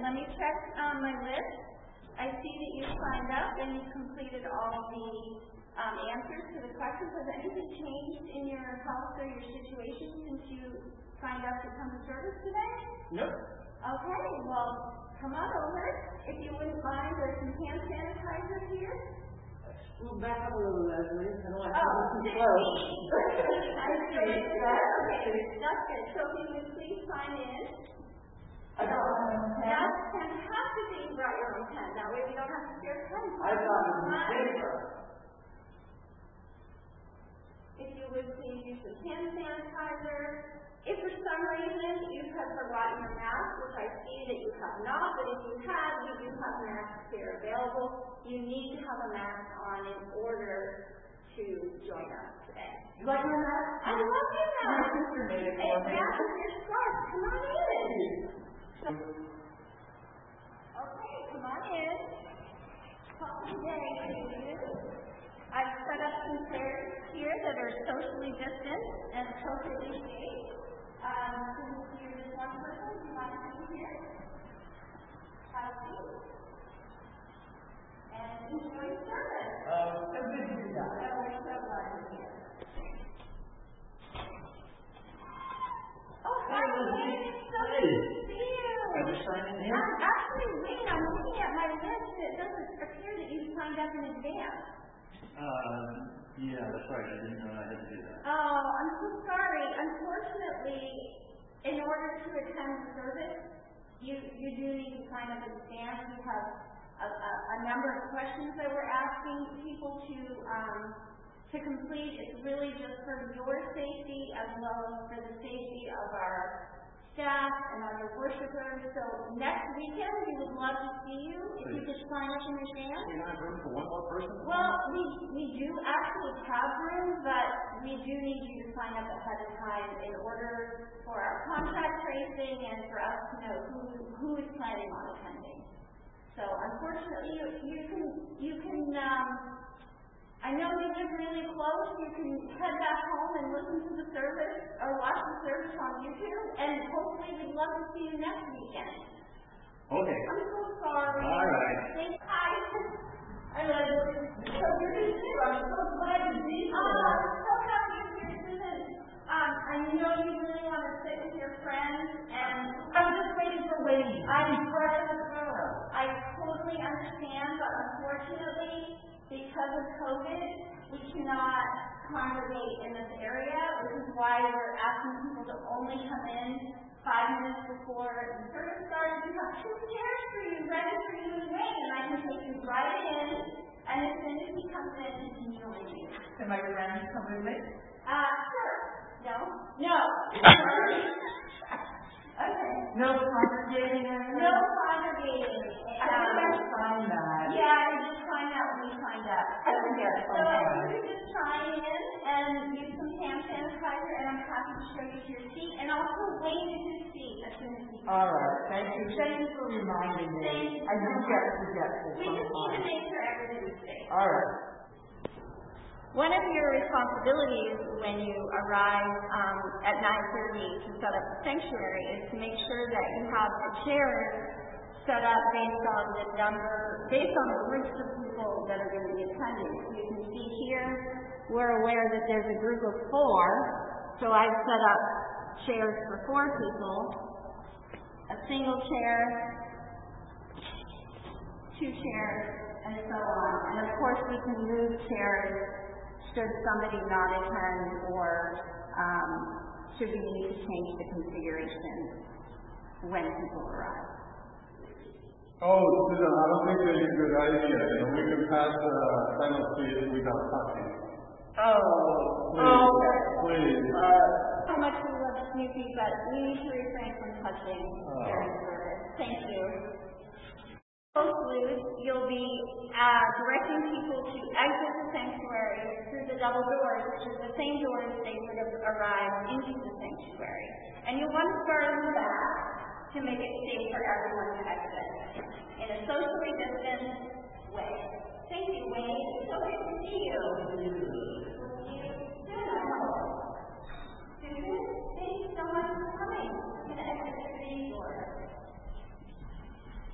let me check my list. I see that you signed up and you completed all the answers to the questions. Has anything changed in your health or your situation since you signed up to come to service today? No. Okay, well, come on over. If you wouldn't mind, there's some hand sanitizer here. Well, back up a little, Leslie. I don't like to be too close. Okay, that's good. So can you please sign in? I got my own pen. That's fantastic that you brought your own pen. That way we don't have to share pens. I thought it was paper. If you would please use the hand sanitizer. If for some reason you have forgotten your mask, which I see that you have not, but if you have, we do have masks here available. You need to have a mask on in order to join us today. You like my mask? I love your mask. My sister made it for me. You're smart. Come on in. Okay, come on in. Happy day to you. I've set up some chairs here that are socially distant and appropriately shaped. Since you're just one person, you might be here. Have a seat. And enjoy the service. So good to see that. So we're so glad you're here. Oh, hi, Wayne. It's so good to see you. I just signed in. Actually, Wayne, I'm looking at my list. It doesn't appear that you signed up in advance. Yeah, that's right. I didn't know I had to do that. Oh, I'm so sorry. Unfortunately, in order to attend the service, you do need to sign up in advance. We have a number of questions that we're asking people to complete. It's really just for your safety as well as for the safety of our staff and other worshipers. So next weekend, we would love to see you if you could sign up in advance. Do you have room for one more person? Well, we do actually have room, but we do need you to sign up ahead of time in order for our contact tracing and for us to know who is planning on attending. So unfortunately, you can I know you live really close. You can head back home and listen to the service or watch the service on YouTube, and hopefully we'd love to see you next weekend. Okay. I'm so sorry. All right. Hi. I love you. So good to see you. I'm so glad to see you. I'm so happy you're here, Susan. I know you really want to sit with your friends, and I'm just waiting for Wayne. I'm proud of her. I totally understand, but unfortunately, because of COVID, we cannot congregate in this area, which is why we're asking people to only come in 5 minutes before the service starts. We have 2 chairs for you, ready for you and Wayne, and I can take you right in, and as soon as he comes in, he can join you. Can my friends come with me? Sure. No? No. Okay. No congregating or No congregating. I think I signed that. Yeah, I did sign that when we signed up. I think that's So if fine. you could just sign in and use some hand sanitizer, and I'm happy to show you to your seat, and also wait to your seat as soon as you can. All right. Thank you. Thank you for reminding me. Thank you. I do get forgetful We just need to sometimes. make sure everything is safe. All right. One of your responsibilities when you arrive at 9:30 to set up the sanctuary is to make sure that you have the chairs set up based on the groups of people that are going to be attending. So you can see here, we're aware that there's a group of 4, so I've set up chairs for 4 people, a single chair, 2 chairs, and so on. And of course, we can move chairs should somebody not attend or should we need to change the configuration when people arrive. Oh, Susan, I don't think that's a good idea. We can pass the final seat without touching. Oh, Please. How much we love Snoopy, but we need to refrain from touching during service. Thank you. You'll be directing people to exit the sanctuary through the double doors, which is the same doors they would have arrived into the sanctuary. And you'll want to start in the back to make it safe for everyone to exit in a socially distanced way. Thank you, Wayne. It's so good to see you. We'll see you soon. Susan, thank you so much for coming. I'm going to exit through these doors.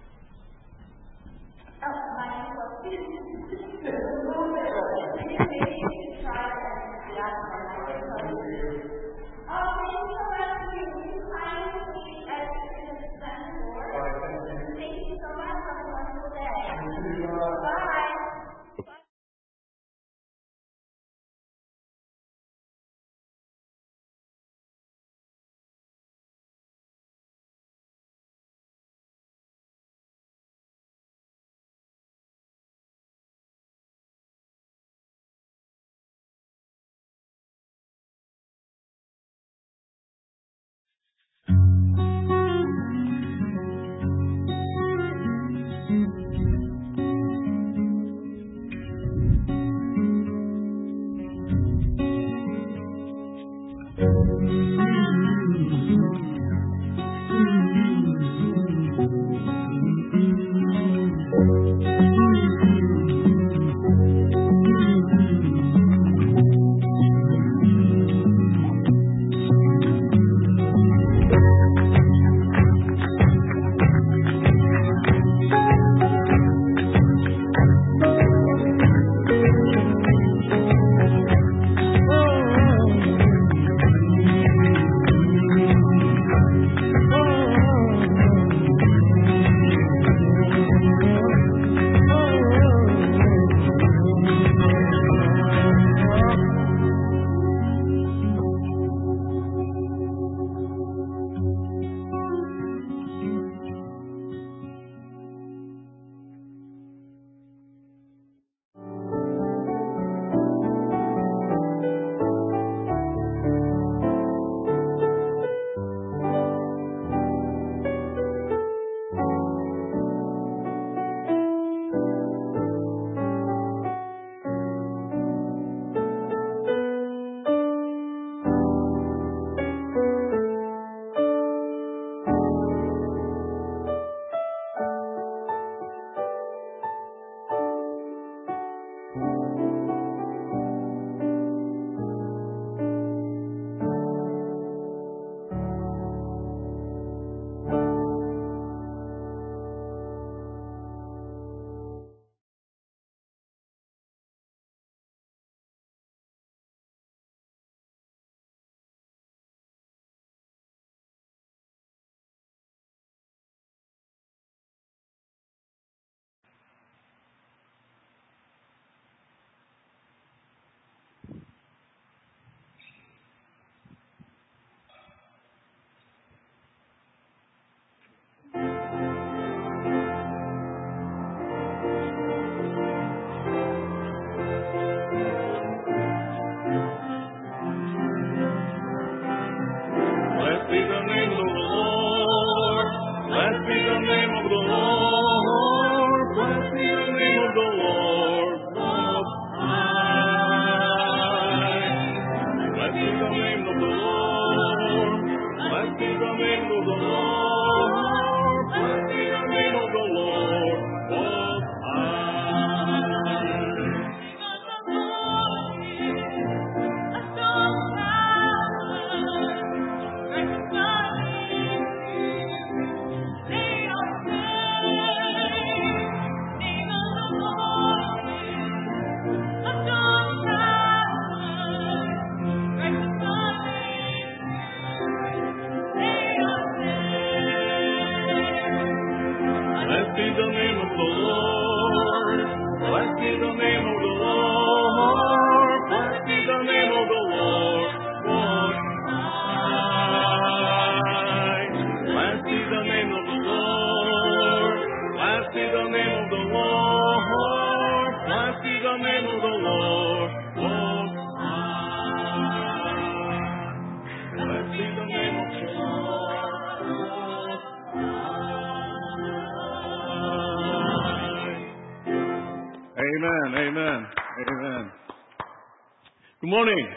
Good morning.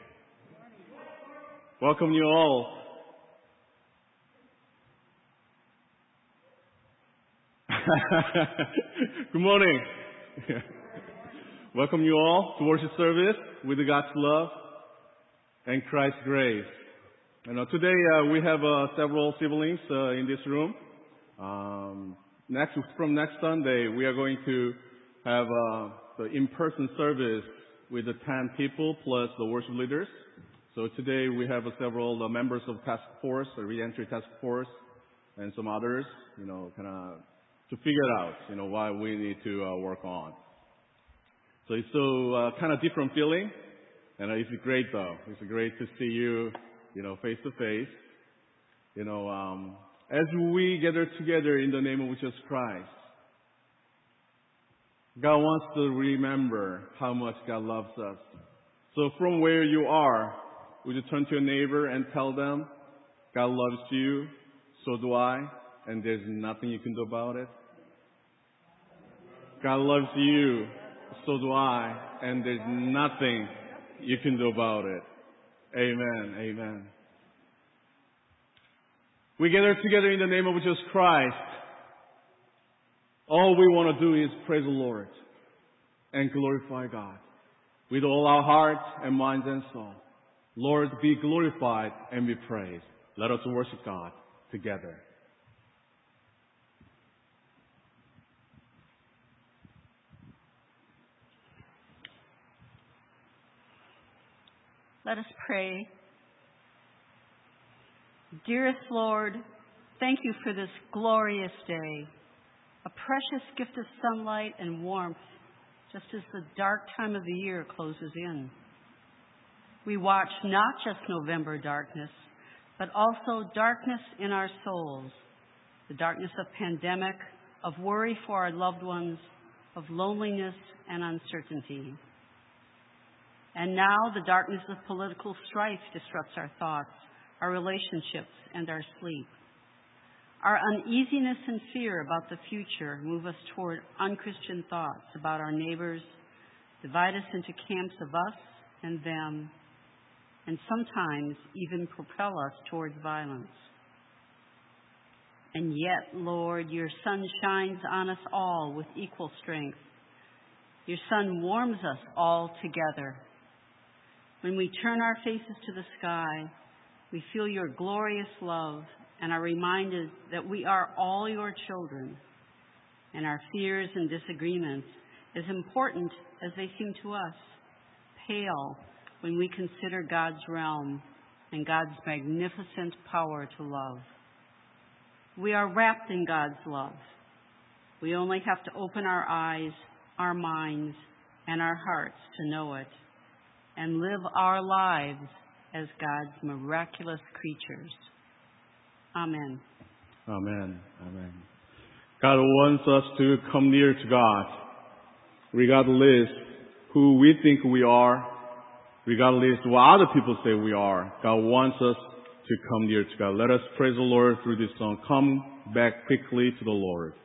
Welcome you all. Good morning. Welcome you all to worship service with God's love and Christ's grace. Today we have several siblings in this room. From next Sunday, we are going to have the in-person service with the 10 people plus the worship leaders. So today we have several members of task force, the re-entry task force, and some others, kind of to figure out, what we need to work on. So it's so kind of different feeling, and it's great though. It's great to see you, face to face. As we gather together in the name of Jesus Christ, God wants to remember how much God loves us. So from where you are, would you turn to your neighbor and tell them, God loves you, so do I, and there's nothing you can do about it? God loves you, so do I, and there's nothing you can do about it. Amen, amen. We gather together in the name of Jesus Christ. All we want to do is praise the Lord and glorify God with all our hearts and minds and soul. Lord, be glorified and be praised. Let us worship God together. Let us pray. Dearest Lord, thank you for this glorious day, a precious gift of sunlight and warmth, just as the dark time of the year closes in. We watch not just November darkness, but also darkness in our souls, the darkness of pandemic, of worry for our loved ones, of loneliness and uncertainty. And now the darkness of political strife disrupts our thoughts, our relationships, and our sleep. Our uneasiness and fear about the future move us toward unchristian thoughts about our neighbors, divide us into camps of us and them, and sometimes even propel us towards violence. And yet, Lord, your sun shines on us all with equal strength. Your sun warms us all together. When we turn our faces to the sky, we feel your glorious love and are reminded that we are all your children, and our fears and disagreements, as important as they seem to us, pale when we consider God's realm and God's magnificent power to love. We are wrapped in God's love. We only have to open our eyes, our minds, and our hearts to know it, and live our lives as God's miraculous creatures. Amen. Amen. Amen. God wants us to come near to God, regardless who we think we are, regardless what other people say we are. God wants us to come near to God. Let us praise the Lord through this song. Come back quickly to the Lord.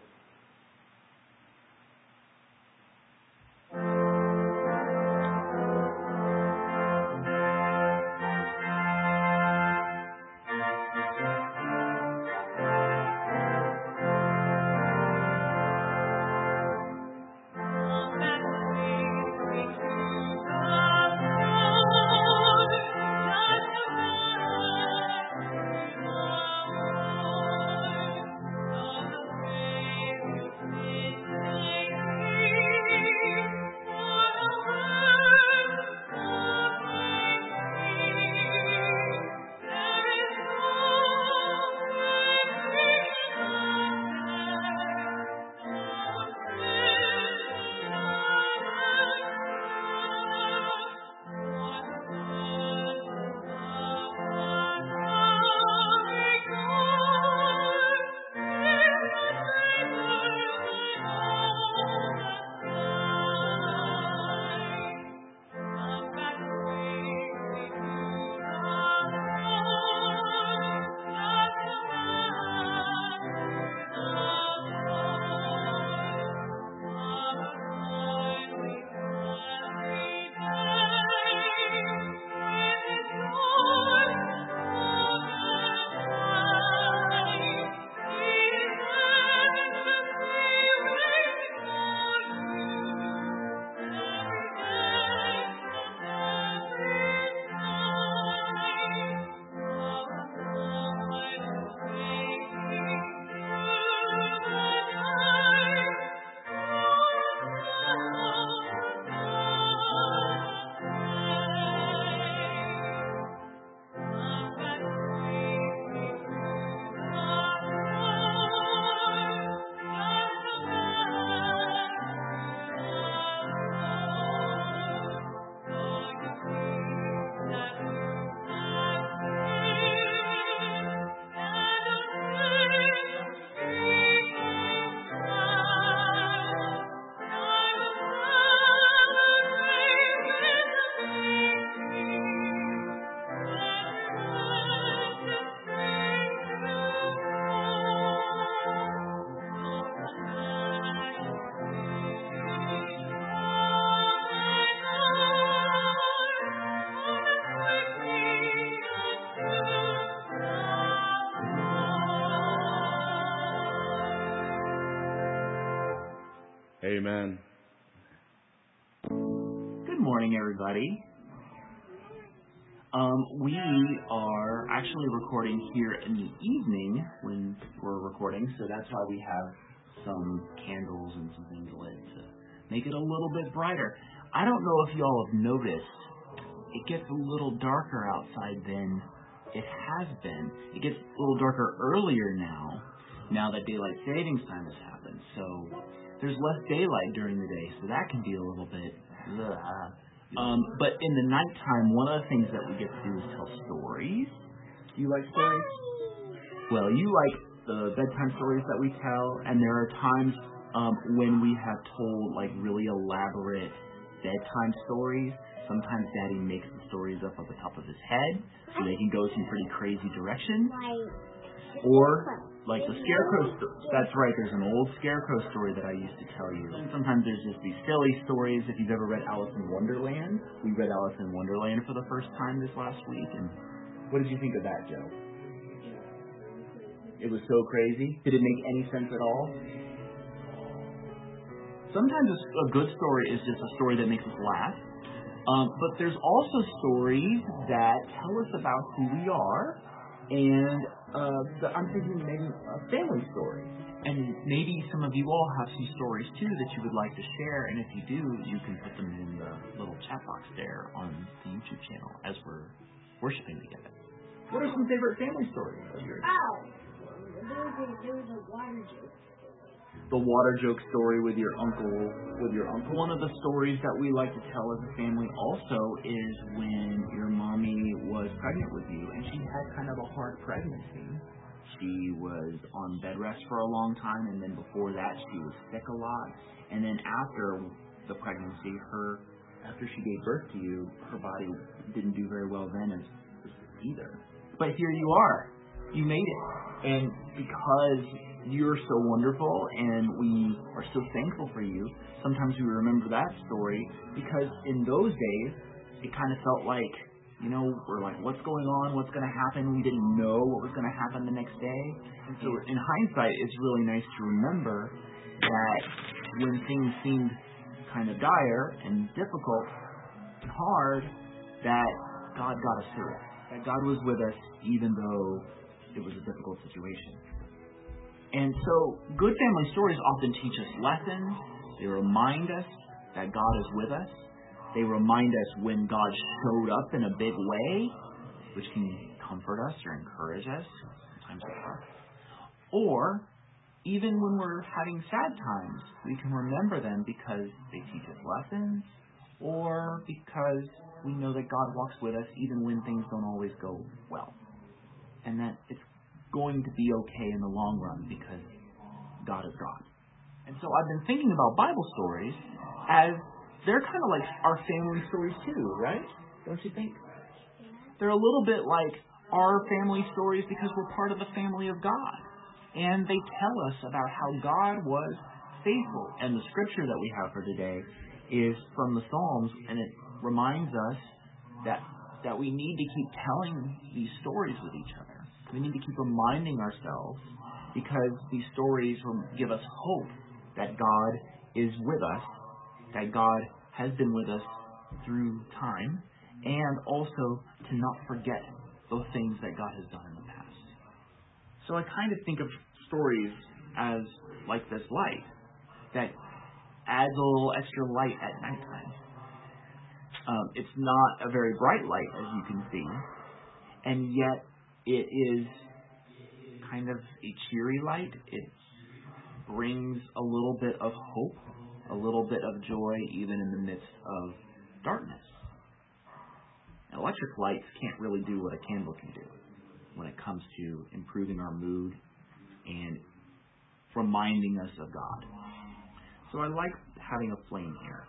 Amen. Good morning, everybody. We are actually recording here in the evening when we're recording, so that's why we have some candles and some things lit to make it a little bit brighter. I don't know if y'all have noticed, it gets a little darker outside than it has been. It gets a little darker earlier now that daylight savings time has happened. So there's less daylight during the day, so that can be a little bit but in the nighttime, one of the things that we get to do is tell stories. Do you like stories? Well, you like the bedtime stories that we tell, and there are times when we have told like really elaborate bedtime stories. Sometimes Daddy makes the stories up at the top of his head, so they can go some pretty crazy directions. Or like the Scarecrow that's right, there's an old Scarecrow story that I used to tell you. And sometimes there's just these silly stories. If you've ever read Alice in Wonderland, we read Alice in Wonderland for the first time this last week. And what did you think of that, Joe? It was so crazy. Did it make any sense at all? Sometimes a good story is just a story that makes us laugh. But there's also stories that tell us about who we are. And I'm thinking maybe a family story. And maybe some of you all have some stories too that you would like to share. And if you do, you can put them in the little chat box there on the YouTube channel as we're worshiping together. What are some favorite family stories of yours? There was a water joke. The water joke story with your uncle. One of the stories that we like to tell as a family also is when your mommy was pregnant with you, and she had kind of a hard pregnancy. She was on bed rest for a long time, and then before that she was sick a lot. And then after the pregnancy, after she gave birth to you, her body didn't do very well then either. But here you are. You made it. And because you're so wonderful and we are so thankful for you, sometimes we remember that story because in those days, it kind of felt like, we're like, what's going on? What's going to happen? We didn't know what was going to happen the next day. And so in hindsight, it's really nice to remember that when things seemed kind of dire and difficult and hard, that God got us through it. That God was with us even though it was a difficult situation. And so good family stories often teach us lessons. They remind us that God is with us. They remind us when God showed up in a big way, which can comfort us or encourage us. Sometimes it's hard. Or even when we're having sad times, we can remember them because they teach us lessons or because we know that God walks with us even when things don't always go well. And that it's going to be okay in the long run because God is God. And so I've been thinking about Bible stories as they're kind of like our family stories too, right? Don't you think? They're a little bit like our family stories because we're part of the family of God. And they tell us about how God was faithful. And the scripture that we have for today is from the Psalms, and it reminds us that we need to keep telling these stories with each other. We need to keep reminding ourselves because these stories will give us hope that God is with us, that God has been with us through time, and also to not forget those things that God has done in the past. So I kind of think of stories as like this light that adds a little extra light at nighttime. It's not a very bright light, as you can see, and yet it is kind of a cheery light. It brings a little bit of hope, a little bit of joy, even in the midst of darkness. Now, electric lights can't really do what a candle can do when it comes to improving our mood and reminding us of God. So I like having a flame here.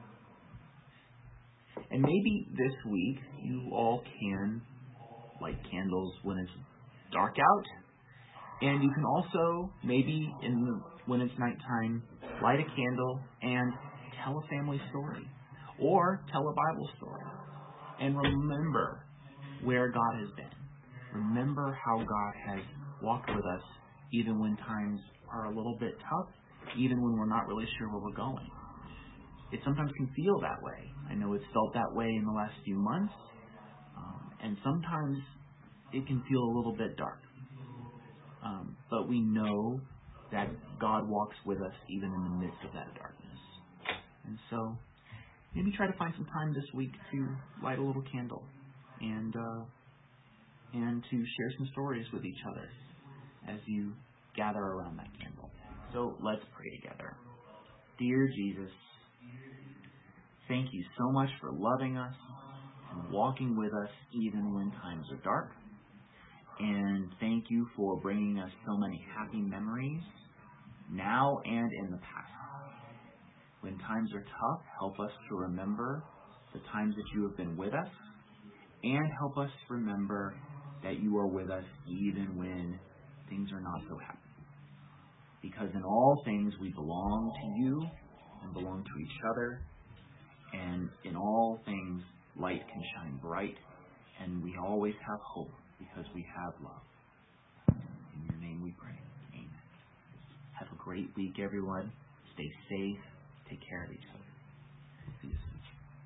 And maybe this week you all can light candles when it's dark out. And you can also, maybe when it's nighttime, light a candle and tell a family story. Or tell a Bible story. And remember where God has been. Remember how God has walked with us even when times are a little bit tough even when we're not really sure where we're going. It sometimes can feel that way. I know it's felt that way in the last few months, and sometimes it can feel a little bit dark. But we know that God walks with us even in the midst of that darkness. And so maybe try to find some time this week to light a little candle and to share some stories with each other as you gather around that candle. So let's pray together. Dear Jesus, thank you so much for loving us and walking with us even when times are dark. And thank you for bringing us so many happy memories now and in the past. When times are tough, help us to remember the times that you have been with us, and help us remember that you are with us even when things are not so happy. Because in all things we belong to you and belong to each other, and in all things light can shine bright, and we always have hope because we have love. In your name we pray. Amen. Have a great week, everyone. Stay safe. Take care of each other. See you soon.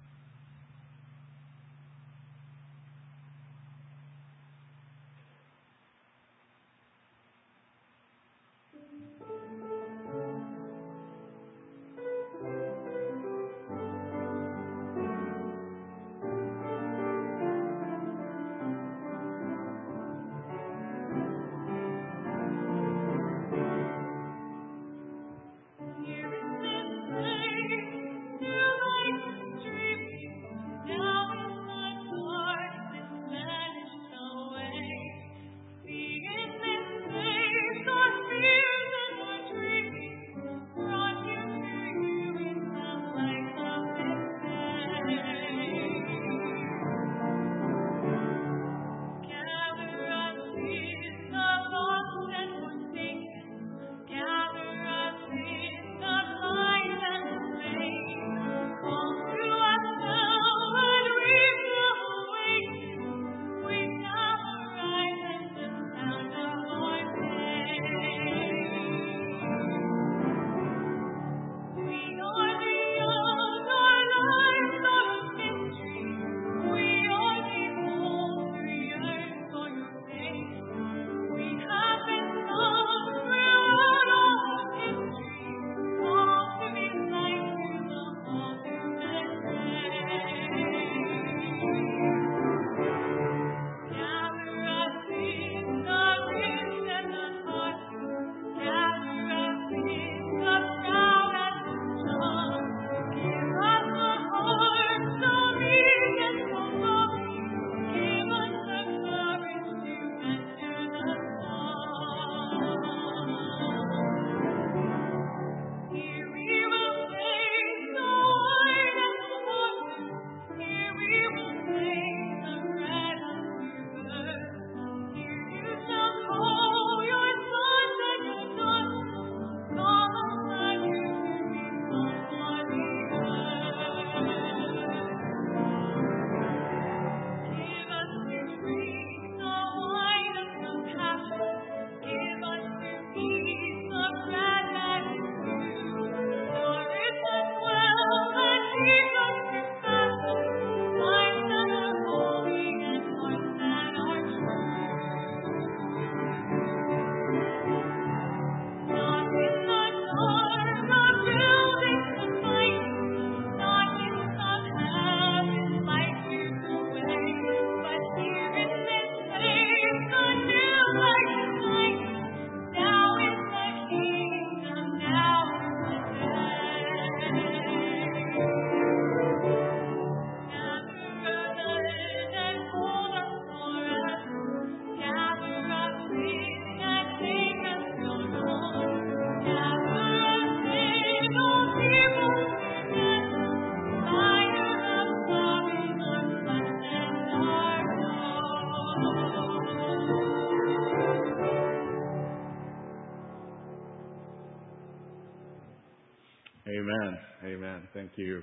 Amen. Amen. Thank you.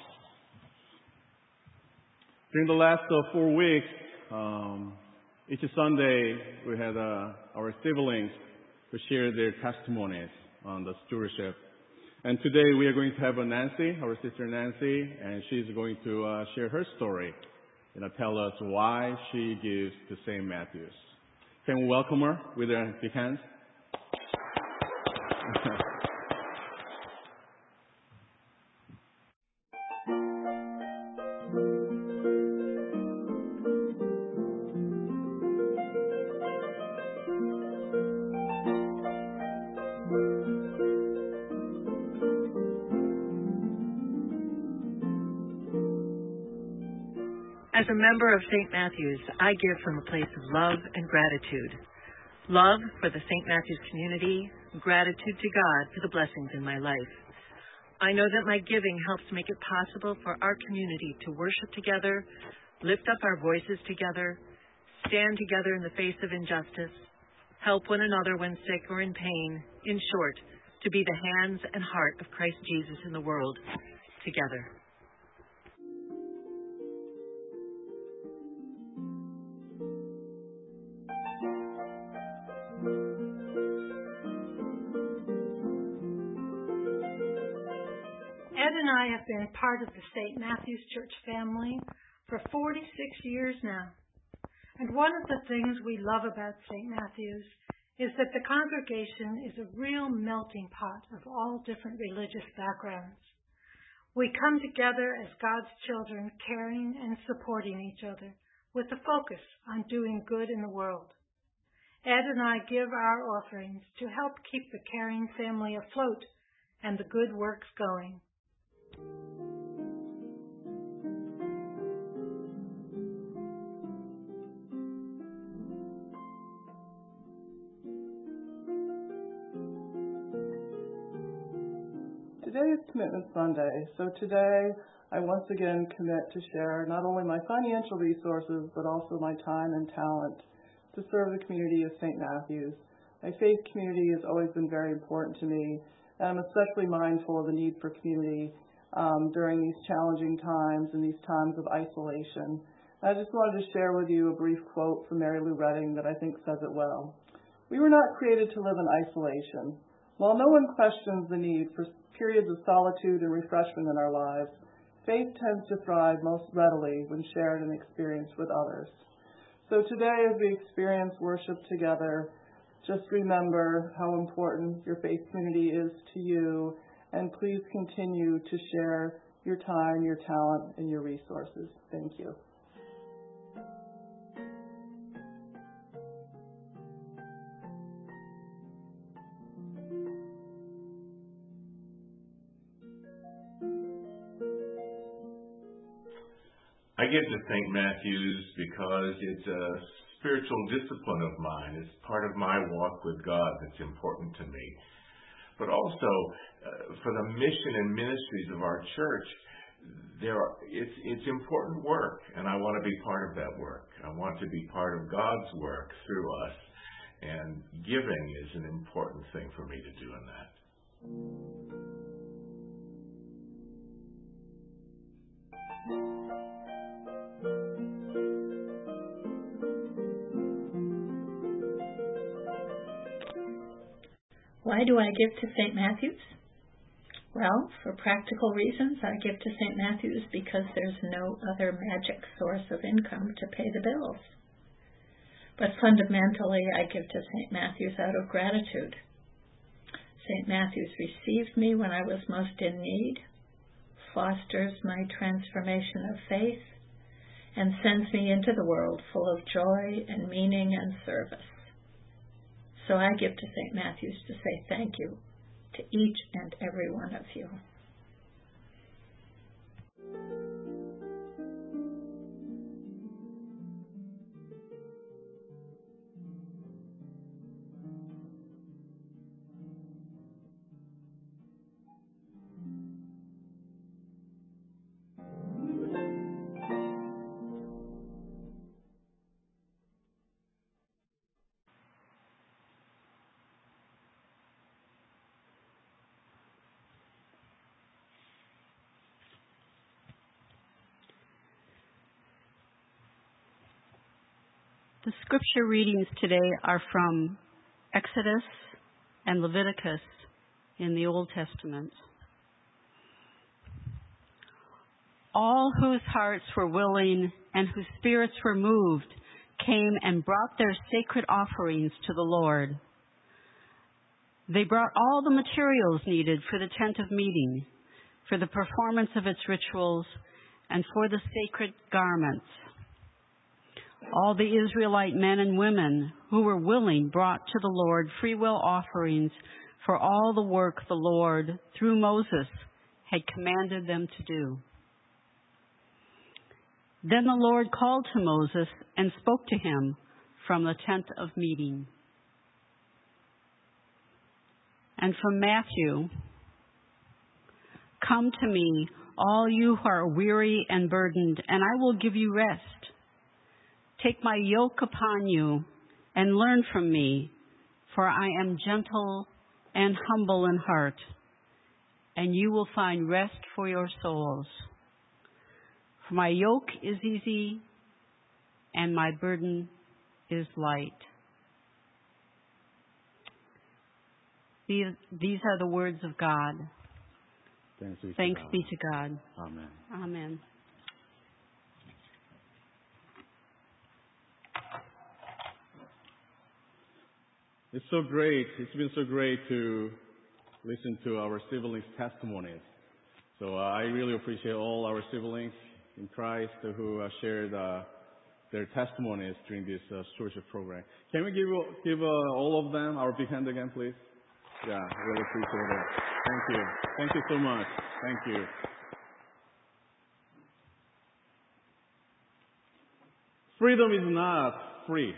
During the last 4 weeks, each Sunday we had our siblings to share their testimonies on the stewardship And today we are going to have Nancy, our sister Nancy, and she's going to share her story and tell us why she gives to St. Matthew's. Can we welcome her with a big hand? As a member of St. Matthew's, I give from a place of love and gratitude. Love for the St. Matthew's community, gratitude to God for the blessings in my life. I know that my giving helps make it possible for our community to worship together, lift up our voices together, stand together in the face of injustice, help one another when sick or in pain, in short, to be the hands and heart of Christ Jesus in the world together. Ed and I have been part of the St. Matthew's Church family for 46 years now. And one of the things we love about St. Matthew's is that the congregation is a real melting pot of all different religious backgrounds. We come together as God's children, caring and supporting each other with a focus on doing good in the world. Ed and I give our offerings to help keep the caring family afloat and the good works going. Today is Commitment Sunday, so today I once again commit to share not only my financial resources, but also my time and talent to serve the community of St. Matthew's. My faith community has always been very important to me, and I'm especially mindful of the need for community during these challenging times and these times of isolation. I just wanted to share with you a brief quote from Mary Lou Retting that I think says it well. "We were not created to live in isolation. While no one questions the need for periods of solitude and refreshment in our lives, faith tends to thrive most readily when shared and experienced with others." So today, as we experience worship together, just remember how important your faith community is to you, and please continue to share your time, your talent, and your resources. Thank you. I give to St. Matthew's because it's a spiritual discipline of mine. It's part of my walk with God that's important to me. But also, for the mission and ministries of our church, it's important work, and I want to be part of that work. I want to be part of God's work through us, and giving is an important thing for me to do in that. Why do I give to St. Matthew's? Well, for practical reasons, I give to St. Matthew's because there's no other magic source of income to pay the bills. But fundamentally, I give to St. Matthew's out of gratitude. St. Matthew's received me when I was most in need, fosters my transformation of faith, and sends me into the world full of joy and meaning and service. So I give to St. Matthew's to say thank you to each and every one of you. The scripture readings today are from Exodus and Leviticus in the Old Testament. all whose hearts were willing and whose spirits were moved came and brought their sacred offerings to the Lord. They brought all the materials needed for the tent of meeting, for the performance of its rituals, and for the sacred garments. All the Israelite men and women who were willing brought to the Lord freewill offerings for all the work the Lord, through Moses, had commanded them to do. Then the Lord called to Moses and spoke to him from the tent of meeting. And from Matthew, "Come to me, all you who are weary and burdened, and I will give you rest. Take my yoke upon you and learn from me, for I am gentle and humble in heart, and you will find rest for your souls. For my yoke is easy and my burden is light." These are the words of God. Thanks be to God. Amen. Amen. It's so great. It's been so great to listen to our siblings' testimonies. So I really appreciate all our siblings in Christ who shared their testimonies during this stewardship program. Can we give all of them our big hand again, please? Yeah, I really appreciate it. Thank you. Thank you so much. Thank you. Freedom is not free.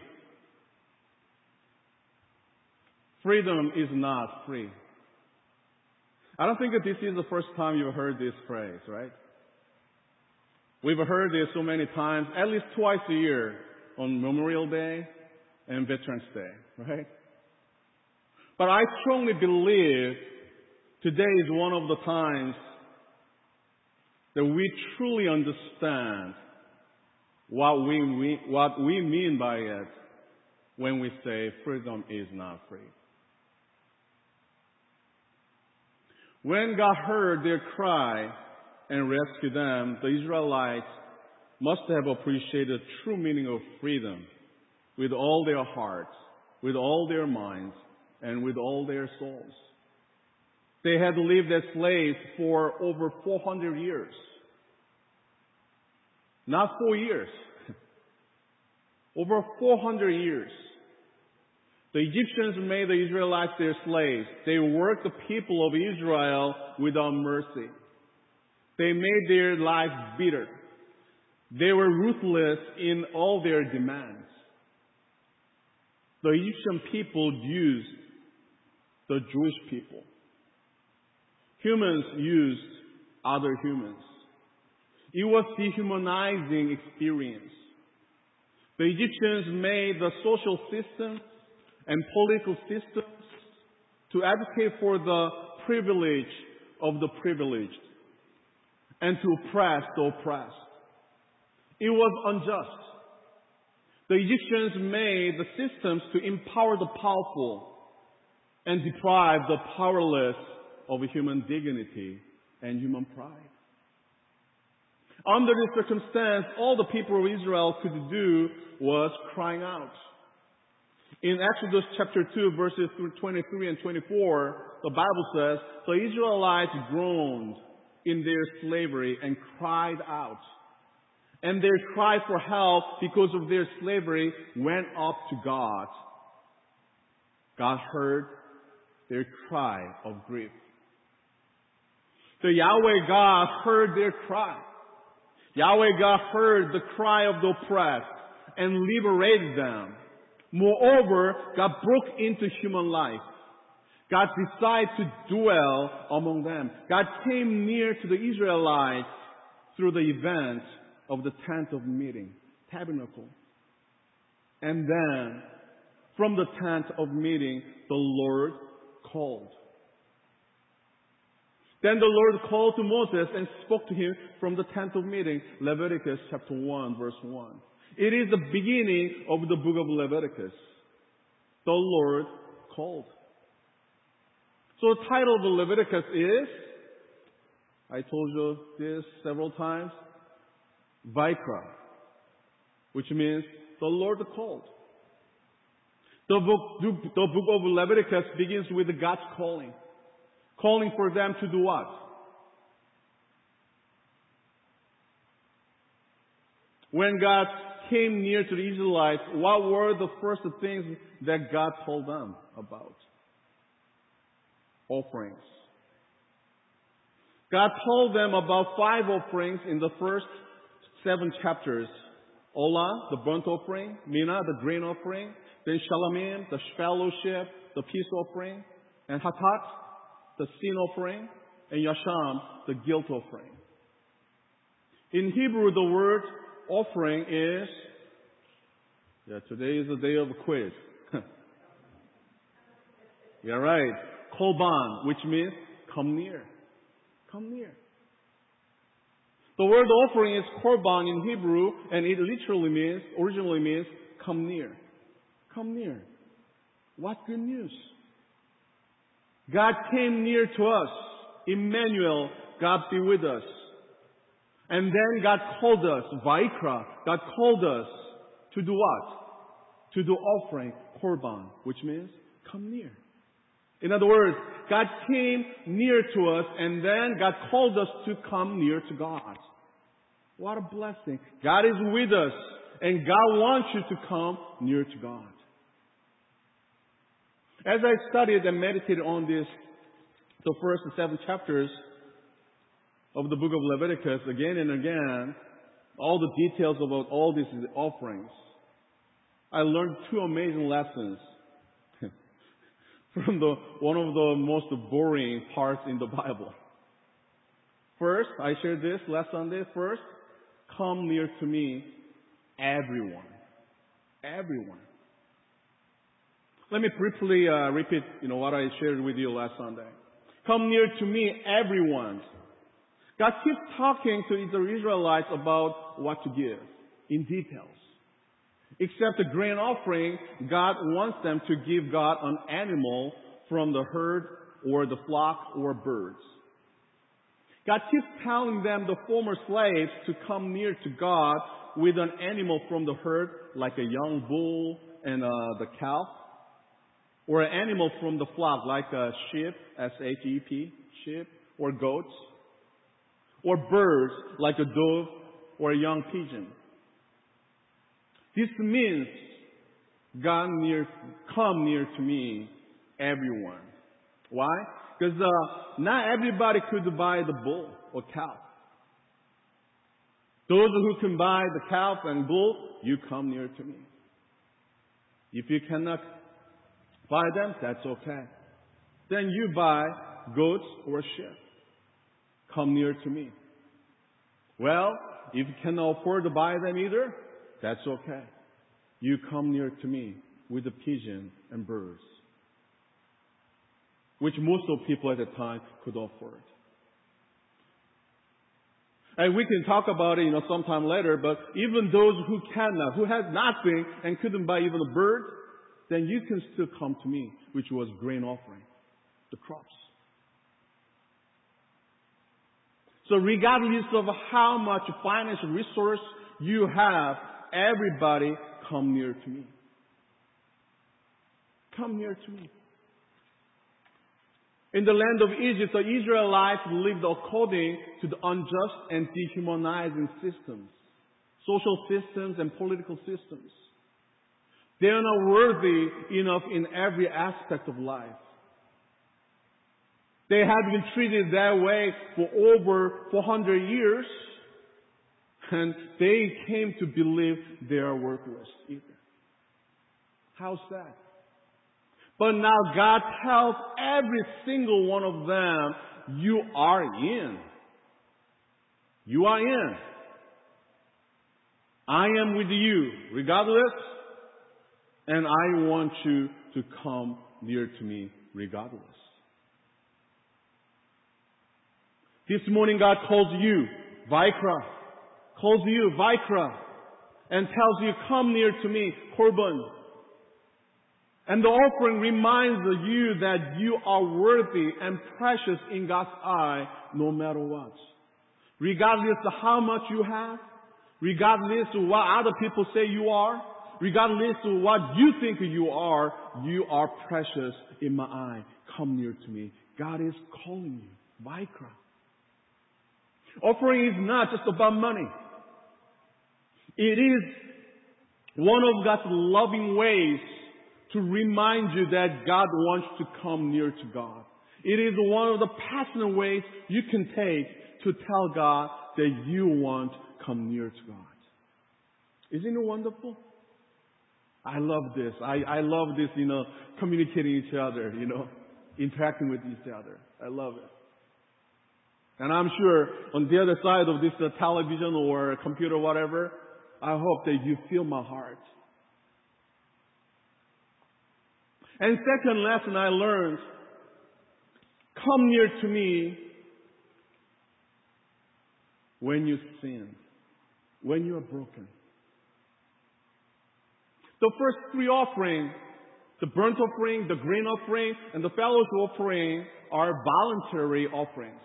Freedom is not free. I don't think that this is the first time you've heard this phrase, right? We've heard this so many times, at least twice a year, on Memorial Day and Veterans Day, right? But I strongly believe today is one of the times that we truly understand what we mean by it when we say freedom is not free. When God heard their cry and rescued them, the Israelites must have appreciated the true meaning of freedom with all their hearts, with all their minds, and with all their souls. They had lived as slaves for over 400 years. Not 4 years. Over 400 years. The Egyptians made the Israelites their slaves. They worked the people of Israel without mercy. They made their lives bitter. They were ruthless in all their demands. The Egyptian people used the Jewish people. Humans used other humans. It was a dehumanizing experience. The Egyptians made the social system and political systems to advocate for the privilege of the privileged and to oppress the oppressed. It was unjust. The Egyptians made the systems to empower the powerful and deprive the powerless of human dignity and human pride. Under this circumstance, all the people of Israel could do was crying out. In Exodus chapter 2, verses 23 and 24, the Bible says, the Israelites groaned in their slavery and cried out. And their cry for help because of their slavery went up to God. God heard their cry of grief. The Yahweh God heard their cry. Yahweh God heard the cry of the oppressed and liberated them. Moreover, God broke into human life. God decided to dwell among them. God came near to the Israelites through the event of the tent of meeting, tabernacle. And then, from the tent of meeting, the Lord called. Then the Lord called to Moses and spoke to him from the tent of meeting, Leviticus chapter 1, verse 1. It is the beginning of the book of Leviticus. The Lord called. So the title of the Leviticus is, I told you this several times, Vaikra, which means the Lord called. The book of Leviticus begins with God's calling. Calling for them to do what? When God came near to the Israelites, what were the first things that God told them about? Offerings. God told them about 5 offerings in the first 7 chapters. Olah, the burnt offering. Mina, the grain offering. Then Shalamim, the fellowship, the peace offering. And Hatat, the sin offering. And Yasham, the guilt offering. In Hebrew, the word offering is, today is the day of a quiz. Yeah, right. Korban, which means come near. Come near. The word offering is korban in Hebrew, and it originally means come near. Come near. What good news. God came near to us. Emmanuel, God be with us. And then God called us, Vaikra, God called us to do what? To do offering, korban, which means come near. In other words, God came near to us, and then God called us to come near to God. What a blessing. God is with us, and God wants you to come near to God. As I studied and meditated on the first 7 chapters of the book of Leviticus again and again, all the details about all these offerings, I learned 2 amazing lessons from one of the most boring parts in the Bible. First, I shared this last Sunday. First, come near to me, everyone. Everyone. Let me briefly repeat, what I shared with you last Sunday. Come near to me, everyone. God keeps talking to the Israelites about what to give in details. Except the grain offering, God wants them to give God an animal from the herd or the flock or birds. God keeps telling them, the former slaves, to come near to God with an animal from the herd, like a young bull and the calf, or an animal from the flock, like a sheep, S-H-E-P, sheep, or goats, or birds, like a dove or a young pigeon. This means, come near to me, everyone. Why? Because not everybody could buy the bull or calf. Those who can buy the calf and bull, you come near to me. If you cannot buy them, that's okay. Then you buy goats or sheep. Come near to me. Well, if you cannot afford to buy them either, that's okay. You come near to me with the pigeon and birds, which most of people at the time could afford. And we can talk about it, sometime later, but even those who cannot, who has nothing and couldn't buy even a bird, then you can still come to me, which was grain offering, the crops. So regardless of how much financial resource you have, everybody come near to me. Come near to me. In the land of Egypt, the Israelites lived according to the unjust and dehumanizing systems, social systems and political systems. They are not worthy enough in every aspect of life. They had been treated that way for over 400 years, and they came to believe they are worthless either. How's that? But now God tells every single one of them, you are in. You are in. I am with you, regardless, and I want you to come near to me, regardless. This morning God calls you, Vaikra, and tells you, come near to me, Korban. And the offering reminds you that you are worthy and precious in God's eye, no matter what. Regardless of how much you have, regardless of what other people say you are, regardless of what you think you are precious in my eye. Come near to me. God is calling you. Why cry? Offering is not just about money. It is one of God's loving ways to remind you that God wants to come near to God. It is one of the passionate ways you can take to tell God that you want to come near to God. Isn't it wonderful? I love this. I love this, communicating each other, interacting with each other. I love it. And I'm sure on the other side of this television or computer, whatever, I hope that you feel my heart. And second lesson I learned, come near to me when you sin, when you are broken. The first three offerings, the burnt offering, the grain offering, and the fellowship offering are voluntary offerings.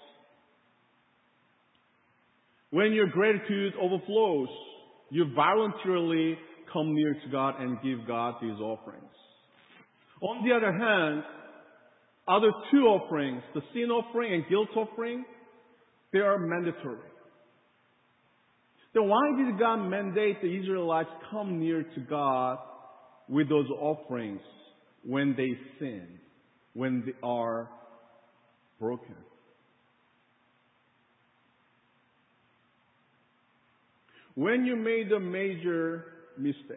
When your gratitude overflows, you voluntarily come near to God and give God these offerings. On the other hand, other two offerings, the sin offering and guilt offering, they are mandatory. Then why did God mandate the Israelites come near to God with those offerings when they sin, when they are broken? When you made a major mistake,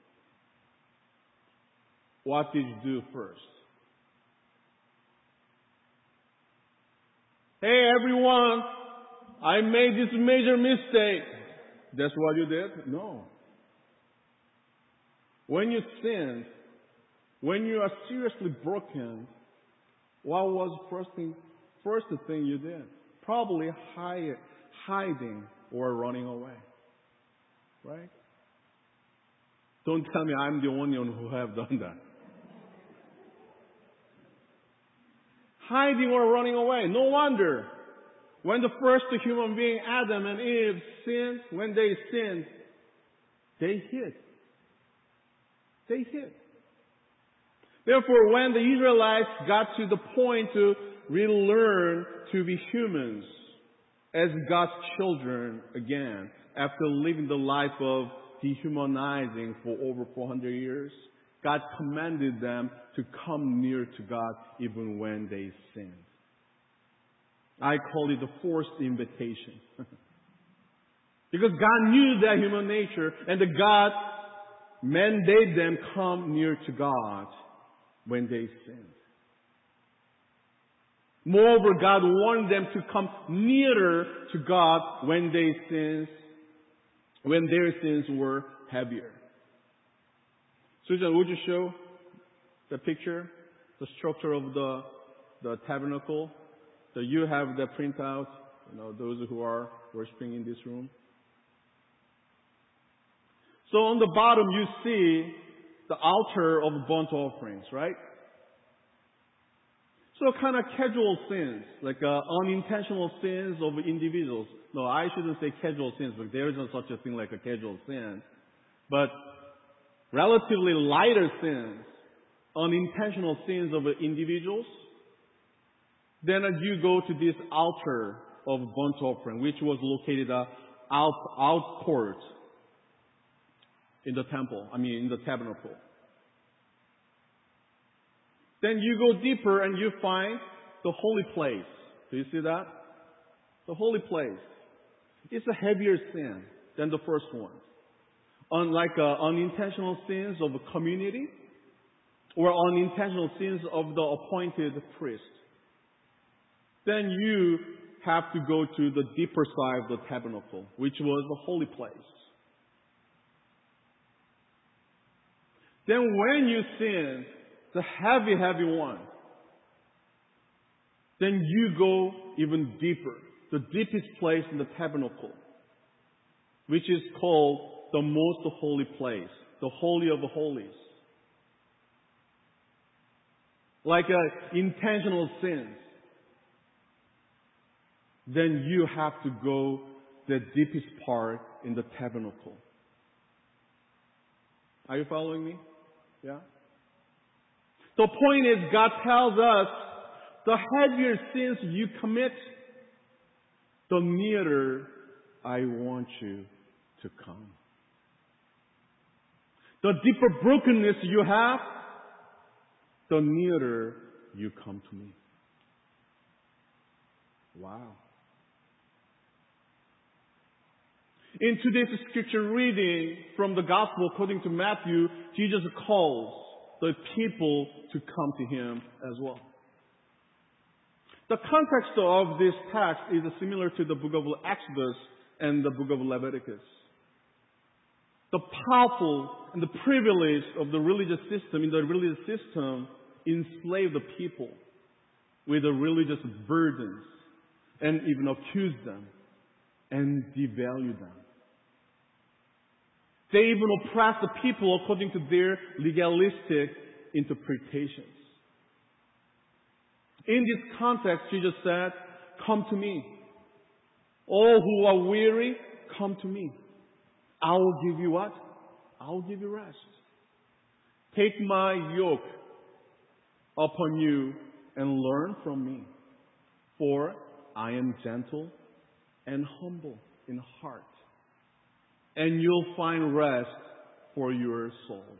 what did you do first? Hey everyone, I made this major mistake. That's what you did? No. When you sinned, when you are seriously broken, what was the first thing you did? Probably hiding or running away. Right? Don't tell me I'm the only one who have done that. Hiding or running away. No wonder. When the first human being, Adam and Eve, sinned, when they sinned, they hid. They hid. Therefore, when the Israelites got to the point to relearn to be humans as God's children again, after living the life of dehumanizing for over 400 years, God commanded them to come near to God even when they sinned. I call it the forced invitation. Because God knew that human nature, and the God mandated them come near to God when they sinned. Moreover, God wanted them to come nearer to God when their sins were heavier. Susan, would you show the picture, the structure of the tabernacle? So you have the printout, those who are worshiping in this room. So on the bottom you see the altar of burnt offerings, right? So kind of casual sins, like unintentional sins of individuals. No, I shouldn't say casual sins, but there isn't such a thing like a casual sin. But relatively lighter sins, unintentional sins of individuals. Then you go to this altar of burnt offering, which was located out court in the temple, in the tabernacle. Then you go deeper and you find the holy place. Do you see that? The holy place. It's a heavier sin than the first one. Unlike unintentional sins of a community or unintentional sins of the appointed priest. Then you have to go to the deeper side of the tabernacle, which was the holy place. Then when you sin, the heavy one, then you go even deeper, the deepest place in the tabernacle, which is called the most holy place, the Holy of the Holies. Like intentional sins, then you have to go the deepest part in the tabernacle. Are you following me? Yeah? The point is, God tells us, the heavier sins you commit, the nearer I want you to come. The deeper brokenness you have, the nearer you come to me. Wow. In today's scripture reading from the Gospel according to Matthew, Jesus calls the people to come to Him as well. The context of this text is similar to the book of Exodus and the book of Leviticus. The powerful and the privilege of the religious system, in the religious system, enslaved the people with the religious burdens and even accused them and devalued them. They even oppressed the people according to their legalistic interpretations. In this context, Jesus said, "Come to me. All who are weary, come to me. I will give you what? I will give you rest. Take my yoke upon you and learn from me. For I am gentle and humble in heart, and you'll find rest for your souls."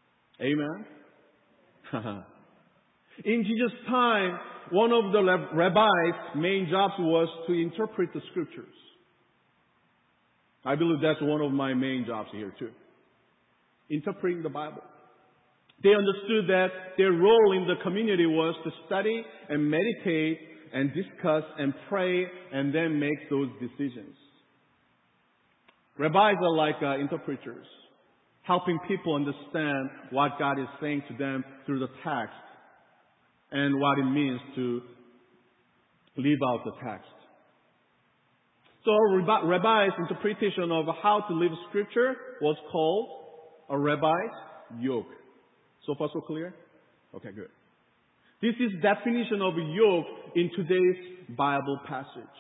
Amen? In Jesus' time, one of the rabbis' main jobs was to interpret the scriptures. I believe that's one of my main jobs here too. Interpreting the Bible. They understood that their role in the community was to study and meditate and discuss and pray and then make those decisions. Rabbis are like interpreters, helping people understand what God is saying to them through the text and what it means to live out the text. So a rabbi's interpretation of how to live Scripture was called a rabbi's yoke. So far so clear? Okay, good. This is definition of yoke in today's Bible passage.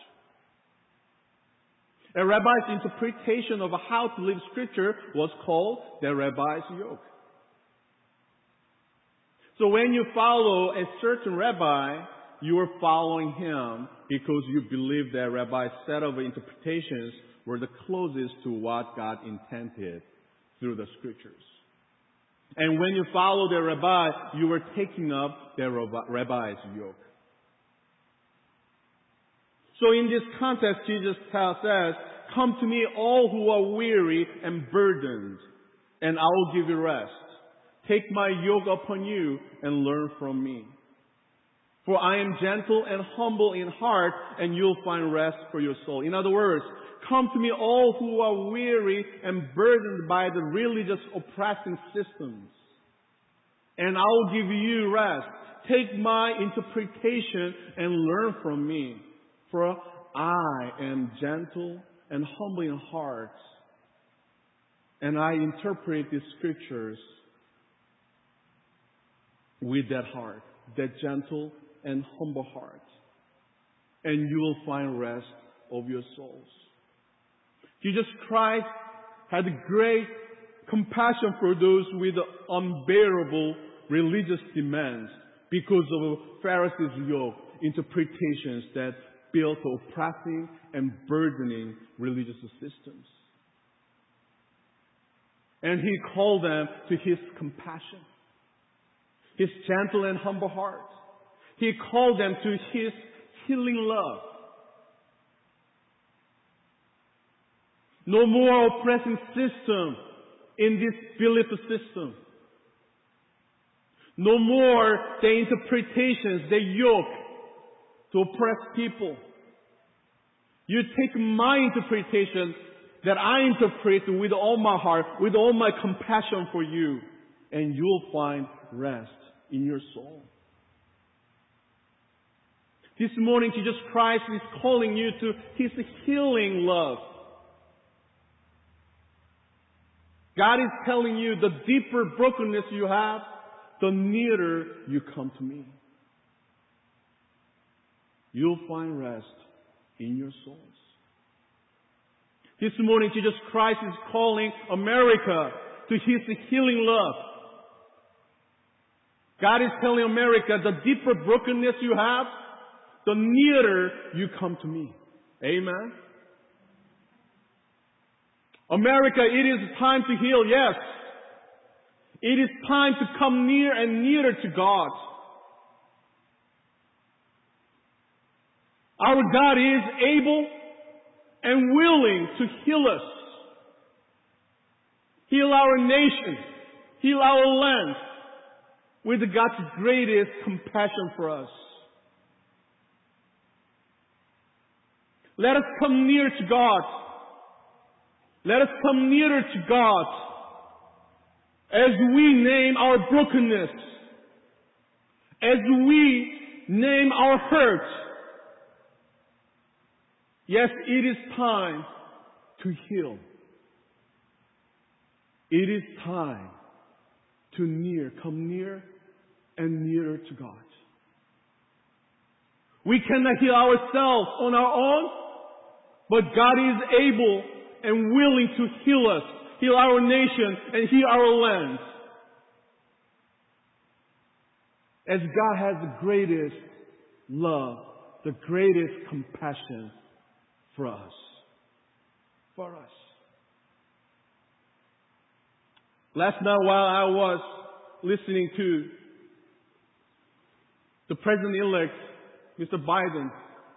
A rabbi's interpretation of how to live Scripture was called the rabbi's yoke. So when you follow a certain rabbi, you are following him because you believe that rabbi's set of interpretations were the closest to what God intended through the Scriptures. And when you follow the rabbi, you are taking up the rabbi's yoke. So in this context, Jesus says, "Come to me, all who are weary and burdened, and I will give you rest. Take my yoke upon you and learn from me. For I am gentle and humble in heart, and you'll find rest for your soul." In other words, come to me, all who are weary and burdened by the religious oppressing systems, and I will give you rest. Take my interpretation and learn from me. For I am gentle and humble in heart, and I interpret the Scriptures with that heart, that gentle and humble heart. And you will find rest of your souls. Jesus Christ had great compassion for those with unbearable religious demands because of Pharisees' yoke interpretations that built oppressing and burdening religious systems. And He called them to His compassion, His gentle and humble heart. He called them to His healing love. No more oppressing system in this belief system. No more the interpretations, the yoke to oppress people. You take my interpretation that I interpret with all my heart, with all my compassion for you, and you'll find rest in your soul. This morning, Jesus Christ is calling you to His healing love. God is telling you the deeper brokenness you have, the nearer you come to me. You'll find rest in your souls. This morning, Jesus Christ is calling America to His healing love. God is telling America, the deeper brokenness you have, the nearer you come to me. Amen. America, it is time to heal, yes. It is time to come near and nearer to God. Our God is able and willing to heal us. Heal our nation. Heal our land with God's greatest compassion for us. Let us come near to God. Let us come nearer to God as we name our brokenness, as we name our hurt. Yes, it is time to heal. It is time to come near and nearer to God. We cannot heal ourselves on our own, but God is able and willing to heal us, heal our nation, and heal our land. As God has the greatest love, the greatest compassion for us. For us. Last night while I was listening to the President-elect, Mr. Biden,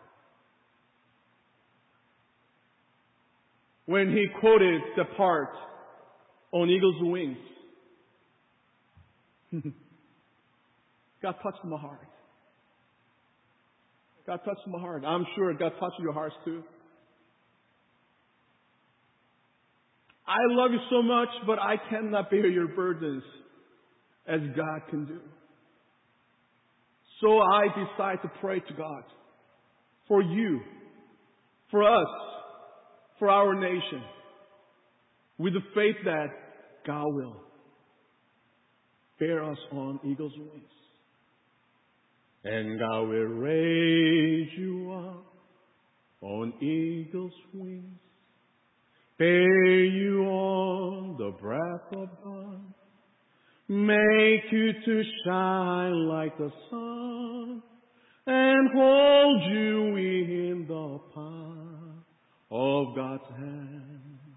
when he quoted the part on eagle's wings, God touched my heart. God touched my heart. I'm sure God touched your hearts too. I love you so much, but I cannot bear your burdens as God can do. So I decide to pray to God for you, for us, for our nation, with the faith that God will bear us on eagle's wings. And God will raise you up on eagle's wings, bear you on the breath of God, make you to shine like the sun, and hold you in the palm of God's hand.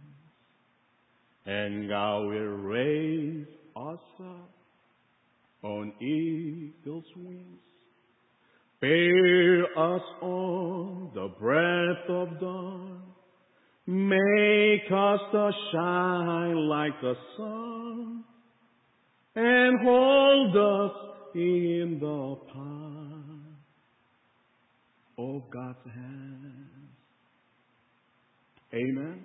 And God will raise us up on eagle's wings, bear us on the breath of dawn, make us to shine like the sun, and hold us in the palm of God's hand. Amen.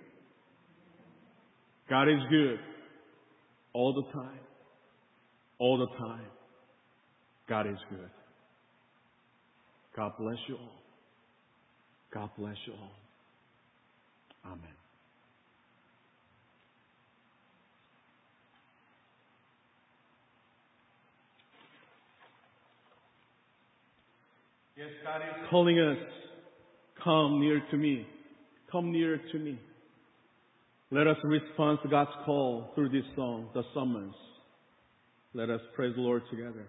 God is good all the time. All the time. God is good. God bless you all. God bless you all. Amen. Yes, God is calling us. Come near to me. Come near to me. Let us respond to God's call through this song, the summons. Let us praise the Lord together.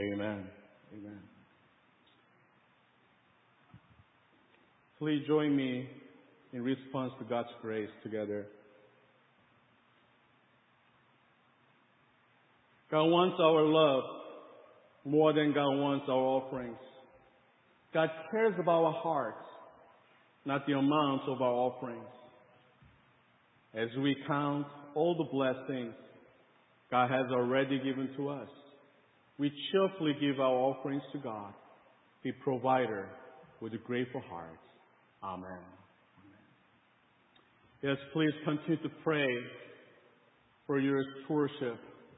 Amen. Amen. Please join me in response to God's grace together. God wants our love more than God wants our offerings. God cares about our hearts, not the amount of our offerings. As we count all the blessings God has already given to us, we cheerfully give our offerings to God, the provider, with a grateful heart. Amen. Yes, please continue to pray for your stewardship.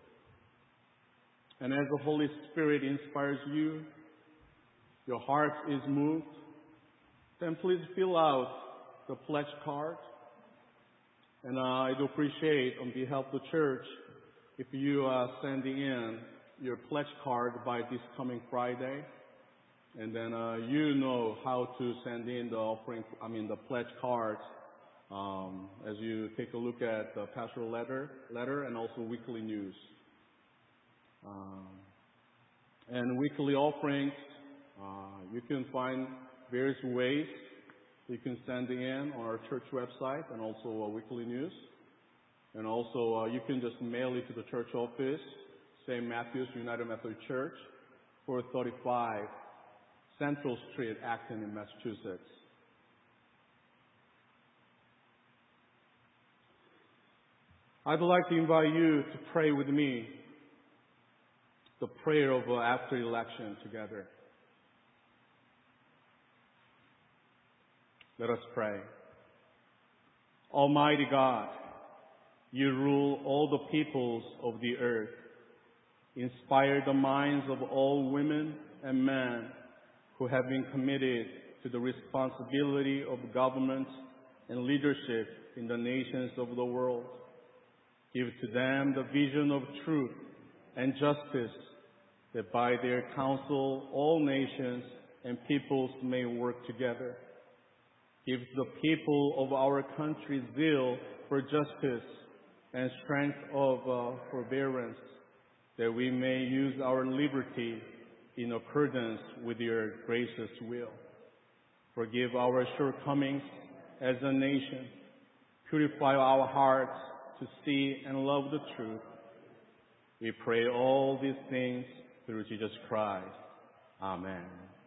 And as the Holy Spirit inspires you, your heart is moved, then please fill out the pledge card. And I'd appreciate, on behalf of the church, if you are sending in your pledge card by this coming Friday. And then you know how to send in the pledge cards as you take a look at the pastoral letter and also weekly news. And weekly offerings, you can find various ways you can send in on our church website and also weekly news. And also you can just mail it to the church office, St. Matthew's United Methodist Church, 435 Central Street, Acton in Massachusetts. I'd like to invite you to pray with me the prayer of after election together. Let us pray. Almighty God, you rule all the peoples of the earth. Inspire the minds of all women and men who have been committed to the responsibility of government and leadership in the nations of the world. Give to them the vision of truth and justice, that by their counsel all nations and peoples may work together. Give the people of our country zeal for justice and strength of forbearance, that we may use our liberty in accordance with your gracious will. Forgive our shortcomings as a nation. Purify our hearts to see and love the truth. We pray all these things through Jesus Christ. Amen.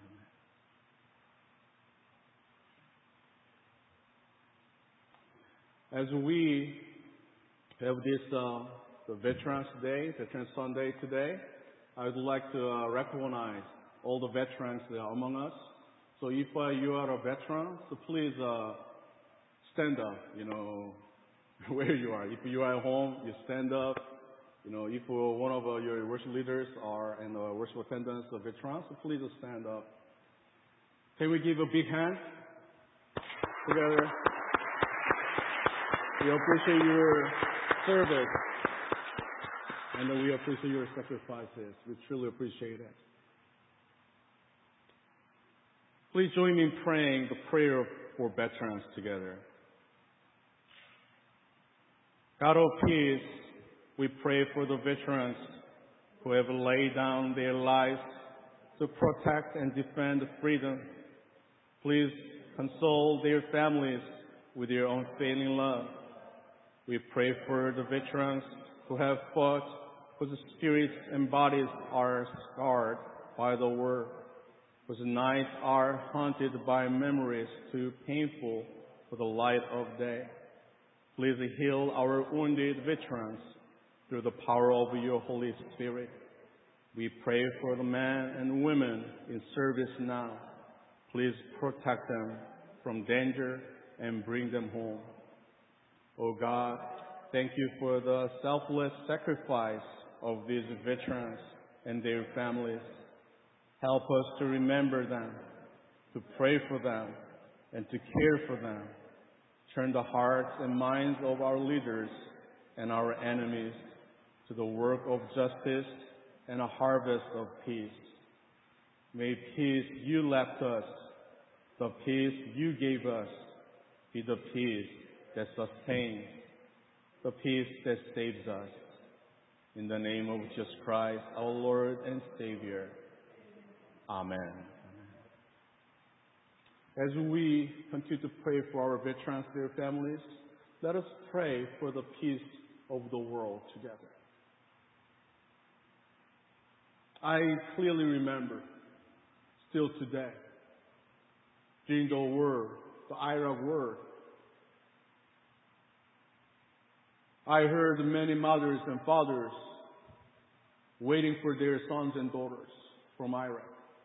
As we have this the Veterans Day, Veterans Sunday today, I would like to recognize all the veterans that are among us. So if you are a veteran, so please stand up, where you are. If you are at home, you stand up. If one of your worship leaders and worship attendants are veterans, so please stand up. Can we give a big hand together? We appreciate your service, and we appreciate your sacrifices. We truly appreciate it. Please join me in praying the prayer for veterans together. God of peace, we pray for the veterans who have laid down their lives to protect and defend freedom. Please console their families with your unfailing love. We pray for the veterans who have fought, whose spirits and bodies are scarred by the war, whose nights are haunted by memories too painful for the light of day. Please heal our wounded veterans through the power of your Holy Spirit. We pray for the men and women in service now. Please protect them from danger and bring them home. Oh God, thank you for the selfless sacrifice of these veterans and their families. Help us to remember them, to pray for them, and to care for them. Turn the hearts and minds of our leaders and our enemies to the work of justice and a harvest of peace. May peace you left us, the peace you gave us, be the peace that sustains, the peace that saves us. In the name of Jesus Christ, our Lord and Savior. Amen. As we continue to pray for our veterans, their families, let us pray for the peace of the world together. I clearly remember, still today, during the war, the Iraq war, I heard many mothers and fathers waiting for their sons and daughters from Iraq.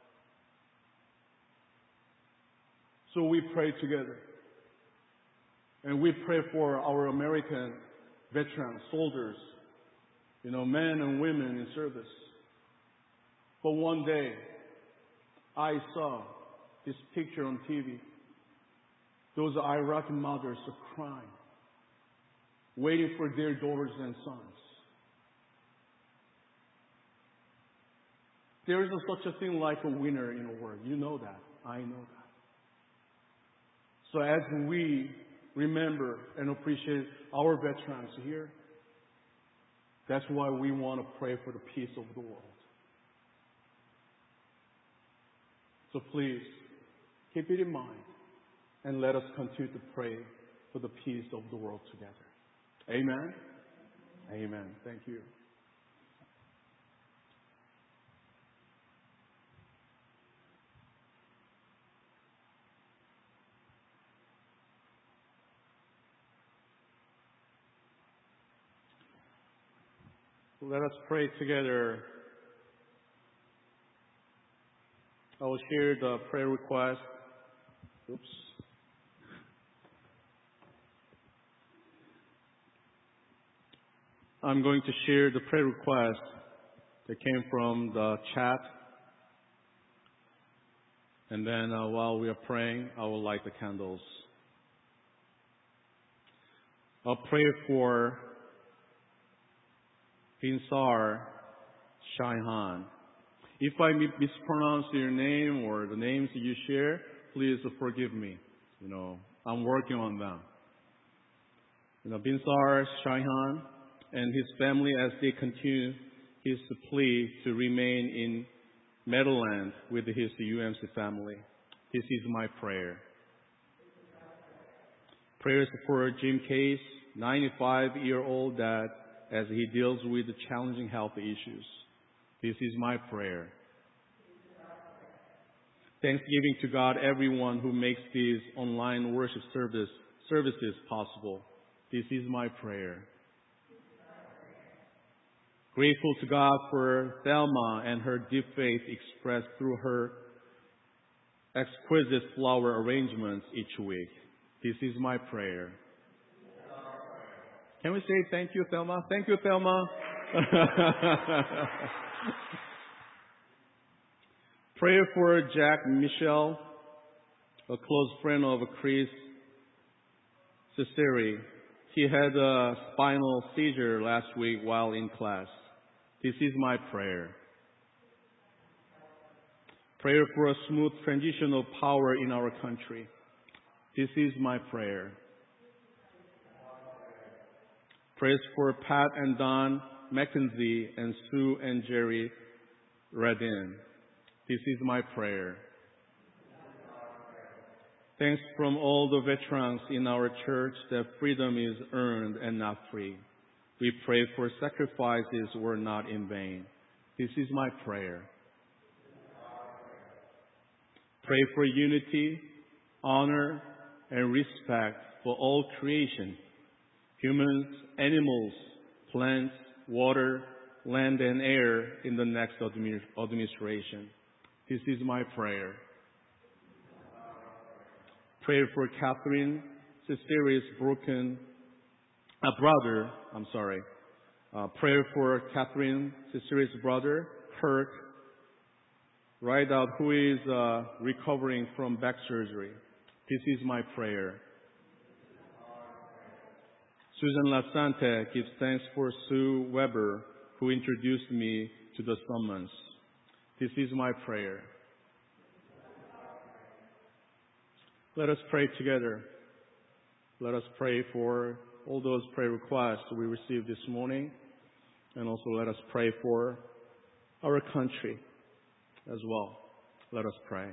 So we pray together. And we pray for our American veterans, soldiers, men and women in service. But one day, I saw this picture on TV. Those Iraqi mothers are crying, waiting for their daughters and sons. There isn't such a thing like a winner in a war. You know that. I know that. So as we remember and appreciate our veterans here, that's why we want to pray for the peace of the world. So please, keep it in mind and let us continue to pray for the peace of the world together. Amen? Amen. Thank you. Let us pray together. I will share the prayer request. Oops. I'm going to share the prayer request that came from the chat. And then while we are praying, I will light the candles. I'll pray for Pinsar Shaihan. If I mispronounce your name or the names that you share, please forgive me. I'm working on them. Pinsar Shaihan and his family as they continue his plea to remain in Meadowland with his UMC family. This is my prayer. Prayers for Jim Case, 95-year-old dad, as he deals with the challenging health issues. This is my prayer. Thanksgiving to God, everyone who makes these online worship services possible. This is my prayer. Grateful to God for Thelma and her deep faith expressed through her exquisite flower arrangements each week. This is my prayer. Can we say thank you, Thelma? Thank you, Thelma. Prayer for Jack Michelle, a close friend of Chris Cesare. He had a spinal seizure last week while in class. This is my prayer. Prayer for a smooth transition of power in our country. This is my prayer. Prayers for Pat and Don McKenzie and Sue and Jerry Radin. This is my prayer. Thanks from all the veterans in our church that freedom is earned and not free. We pray for sacrifices were not in vain. This is my prayer. Pray for unity, honor, and respect for all creation. Humans, animals, plants, water, land, and air in the next administration. This is my prayer. Prayer for Catherine Cesare's brother. Prayer for Catherine Cesare's brother, Kirk Rideout, who is recovering from back surgery. This is my prayer. Susan Lasante gives thanks for Sue Weber, who introduced me to the summons. This is my prayer. Let us pray together. Let us pray for all those prayer requests we received this morning. And also let us pray for our country as well. Let us pray.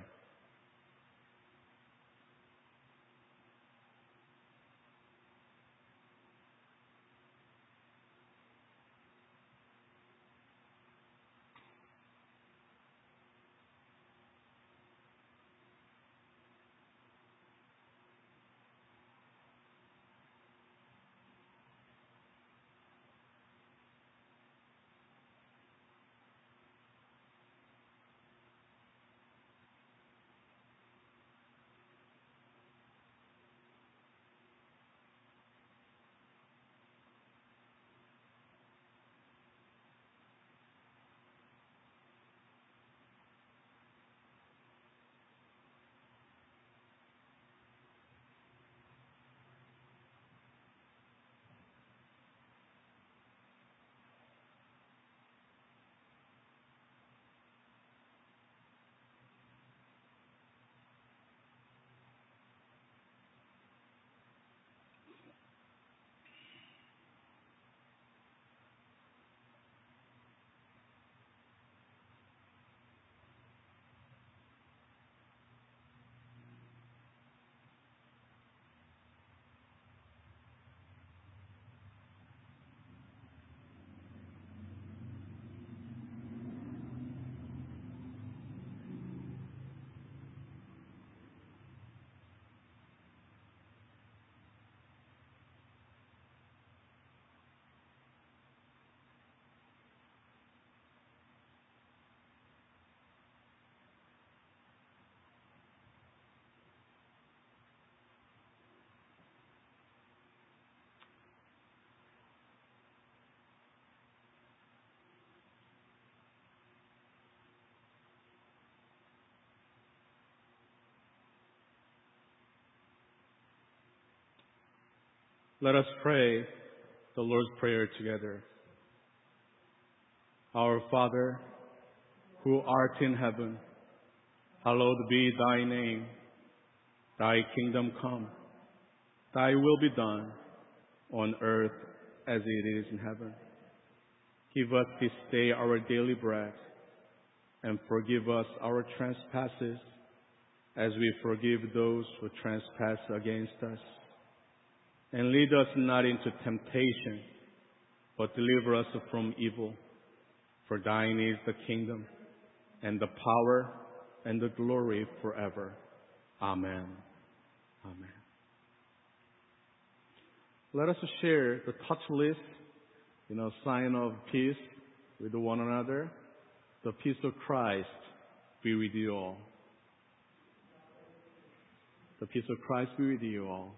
Let us pray the Lord's Prayer together. Our Father, who art in heaven, hallowed be thy name. Thy kingdom come. Thy will be done on earth as it is in heaven. Give us this day our daily bread, and forgive us our trespasses as we forgive those who trespass against us. And lead us not into temptation, but deliver us from evil. For thine is the kingdom, and the power, and the glory forever. Amen. Amen. Let us share the touch list, sign of peace with one another. The peace of Christ be with you all. The peace of Christ be with you all.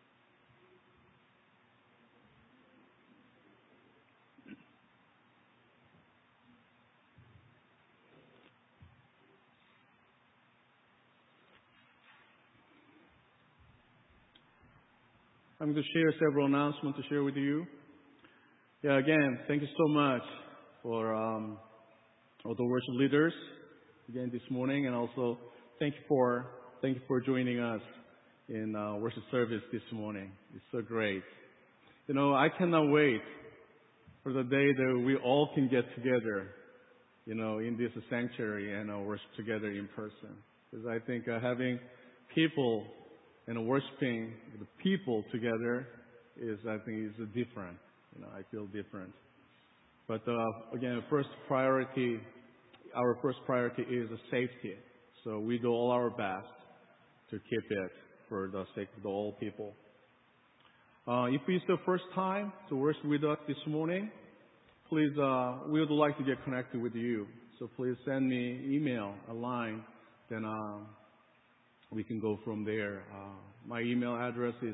I'm going to share several announcements to share with you. Again, thank you so much for all the worship leaders again this morning, and also thank you for joining us in worship service this morning. It's so great. I cannot wait for the day that we all can get together, in this sanctuary and worship together in person. Because I think having people and worshiping the people together is different. I feel different. But again, our first priority is safety. So we do all our best to keep it for the sake of all people. If it's the first time to worship with us this morning, please, we would like to get connected with you. So please send me email, a line, then we can go from there. My email address is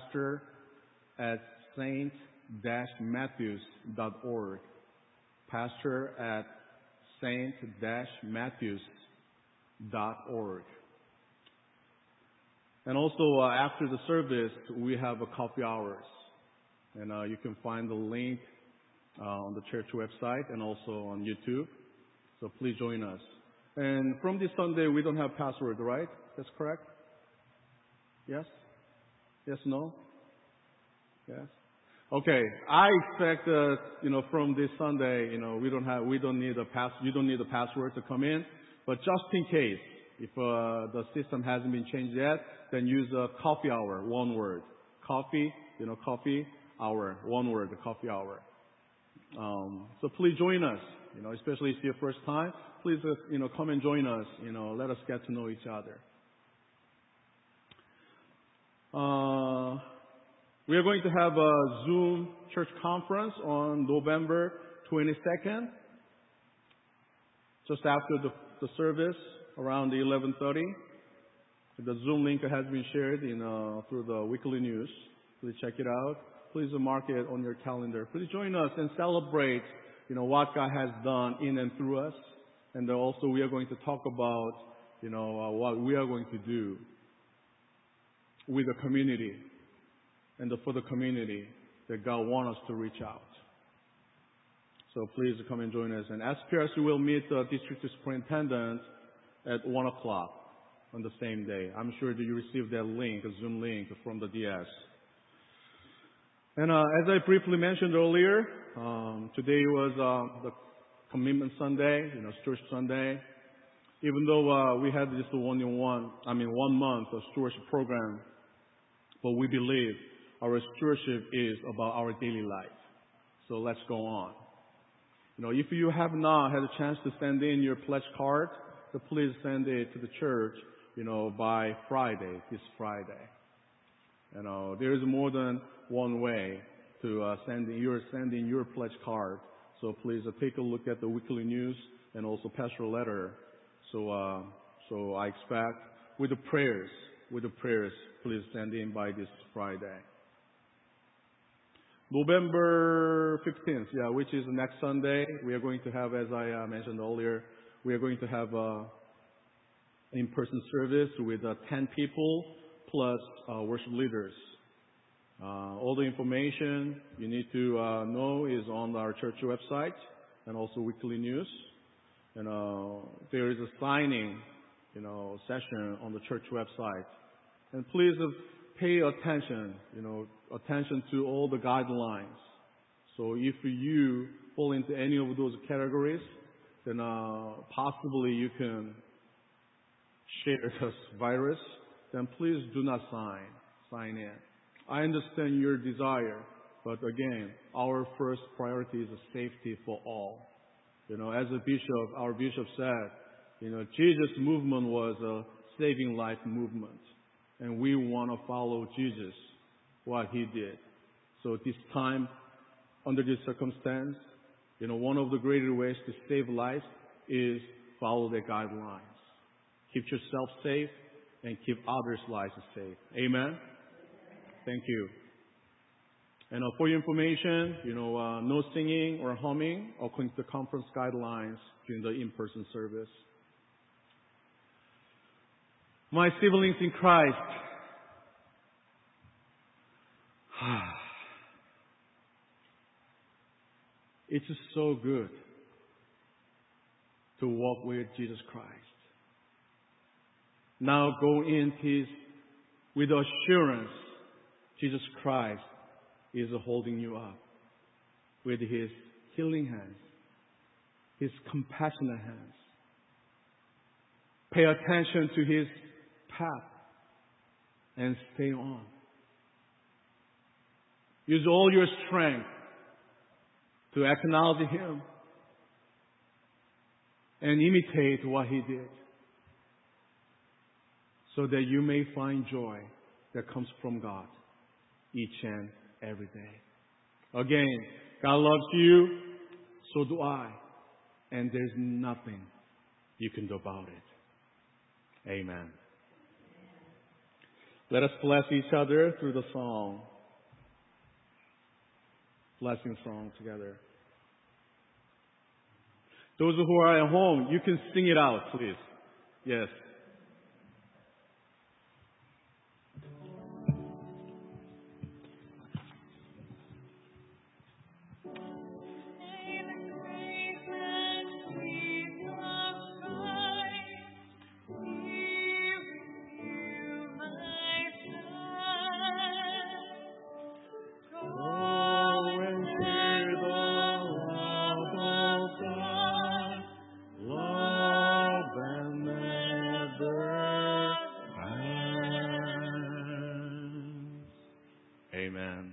pastor@saint-matthews.org. pastor@saint-matthews.org. And also, after the service, we have a coffee hours. And you can find the link on the church website and also on YouTube. So please join us. And from this Sunday, we don't have password, right? That's correct? Yes? Yes, no? Yes? Okay, I expect from this Sunday, you don't need a password to come in, but just in case, if the system hasn't been changed yet, then use a coffee hour, one word. Coffee hour, one word, the coffee hour. So please join us, especially if it's your first time. Please, come and join us. Let us get to know each other. We are going to have a Zoom church conference on November 22nd, just after the service, around 11:30. The Zoom link has been shared through the weekly news. Please check it out. Please mark it on your calendar. Please join us and celebrate, what God has done in and through us. And also we are going to talk about, what we are going to do with the community and for the community that God wants us to reach out. So please come and join us. And as PRC will meet the district superintendent at 1 o'clock on the same day. I'm sure that you received that link, a Zoom link from the DS. And as I briefly mentioned earlier, today was the Commitment Sunday, Stewardship Sunday. Even though we had this 1 month of stewardship program, but we believe our stewardship is about our daily life. So let's go on. If you have not had a chance to send in your pledge card, so please send it to the church, by this Friday. There is more than one way to send in your pledge card. So please take a look at the weekly news and also pastoral letter. So I expect with the prayers, please send in by this Friday. November 15th, which is next Sunday, we are going to have, as I mentioned earlier, we are going to have an in-person service with 10 people plus worship leaders. All the information you need to know is on our church website and also weekly news. And there is a signing, session on the church website. And please pay attention, attention to all the guidelines. So if you fall into any of those categories, then possibly you can share this virus. Then please do not sign in. I understand your desire, but again, our first priority is safety for all. As our bishop said, Jesus' movement was a saving life movement. And we want to follow Jesus, what he did. So this time, under this circumstance, one of the greater ways to save life is follow the guidelines. Keep yourself safe and keep others' lives safe. Amen? Thank you. And for your information, no singing or humming according to the conference guidelines during the in-person service. My siblings in Christ, it's just so good to walk with Jesus Christ. Now go in peace with assurance. Jesus Christ is holding you up with his healing hands, his compassionate hands. Pay attention to his path and stay on. Use all your strength to acknowledge him and imitate what he did so that you may find joy that comes from God each and every day. Again, God loves you, so do I, and there's nothing you can do about it. Amen. Let us bless each other through the song. Blessing song together. Those who are at home, you can sing it out, please. Yes. Oh Amen.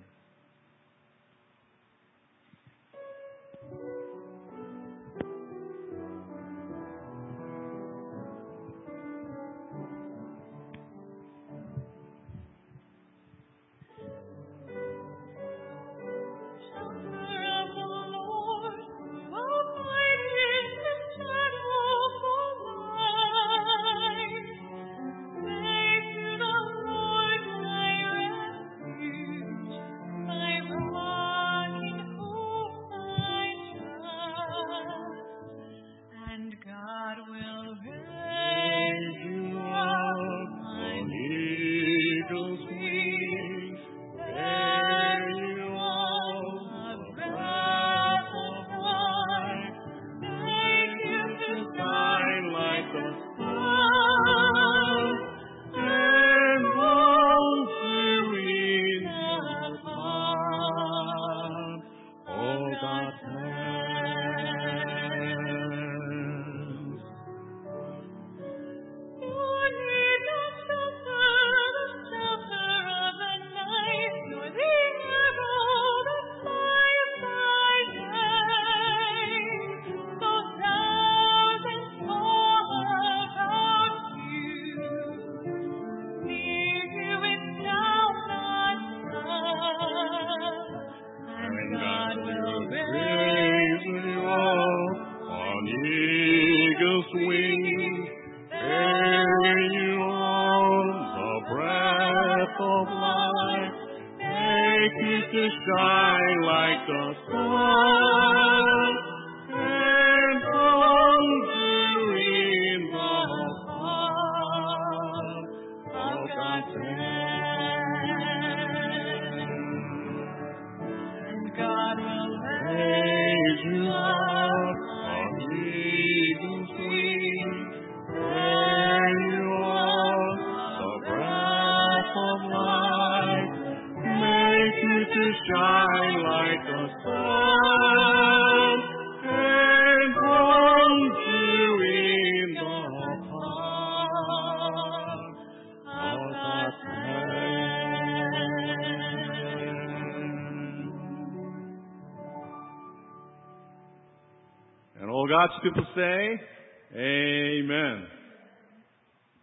And all God's people say, Amen.